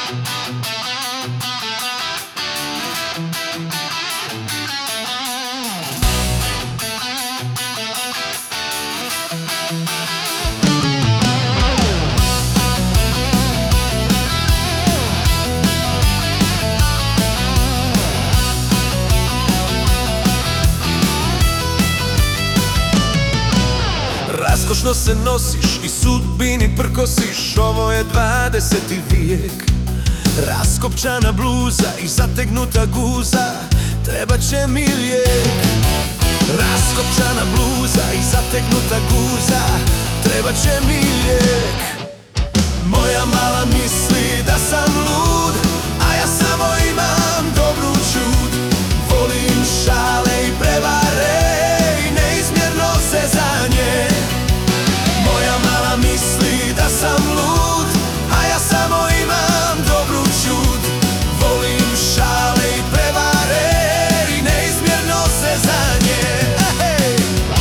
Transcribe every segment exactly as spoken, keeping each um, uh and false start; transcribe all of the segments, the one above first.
Raskošno se nosiš i sudbini prkosiš, ovo je dvadeseti vijek. Raskopčana bluza i zategnuta guza, trebat će mi lijek. Raskopčana bluza i zategnuta guza, trebat će mi lijek. Moja mala misli da sam lud, a ja samo imam dobru ćud. Volim šale i prevare i neizmjerno zezanje. Moja mala misli da sam lud, a ja samo imam dobru ćud. Volim šale i prevare i neizmjerno zezanje. Hey!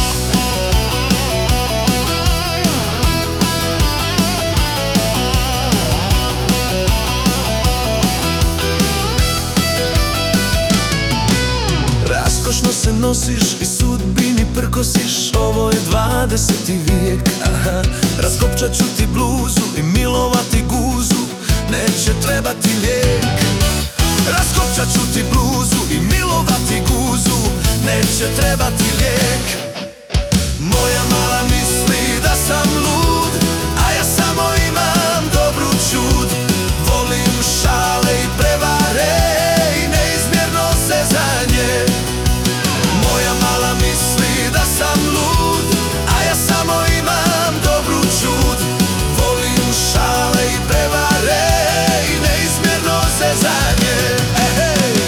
Raskošno se nosiš i sudbini prkosiš, ovo je dvadeseti vijek. Aha. Raskopčat ću ti bluzu i milovati guzu, neće trebati lijek. Raskopčat ću ti bluzu i milovati guzu, neće trebati lijek. Moja mala misli da sam lud, a ja samo imam dobru ćud. Volim šale i prevare i neizmjerno zezanje. Moja mala misli da sam lud, a ja samo imam dobru ćud. Volim šale i prevare i neizmjerno zezanje. Hey, hey.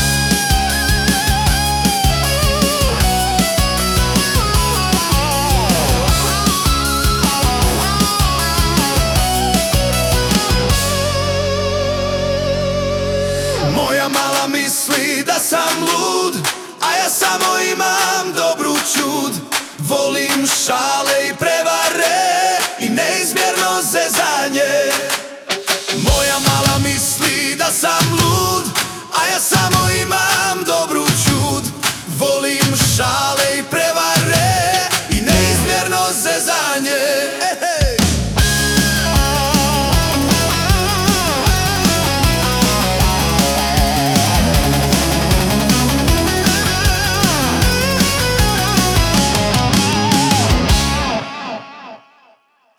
Moja mala misli da sam lud, a ja samo imam dobru ćud. Volim šale i prevare i neizmjerno zezanje.